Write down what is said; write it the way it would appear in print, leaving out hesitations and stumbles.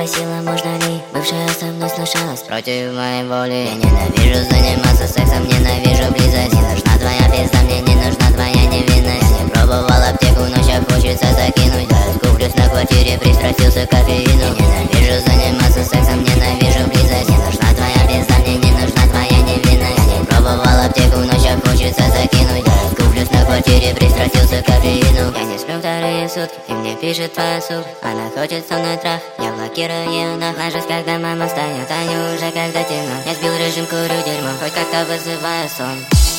спросила, можно ли. Бывшая со мной сношалась против моей воли. Я ненавижу заниматься сексом, ненавижу близость. Не нужна твоя пизда, мне не нужна твоя невинность. Я не пробовал аптеку, но ща хочется закинуть. Да, скуплюсь на квартире, пристрастился к кофеину. Я ненавижу заниматься сексом, ненавижу близость. Не нужна твоя пизда, мне не нужна твоя невинность. Я не пробовал аптеку, но ща хочется закинуть. Да, скуплюсь на квартире, пристрастился к кофеину. Я не сплю вторые сутки, и мне пишет твоя сука. Она хочет со мной трах, я блокирую ее нах. Ложусь, когда мама встает, а не уже когда темно. Я сбил режим, курю дерьмо, хоть как-то вызываю сон.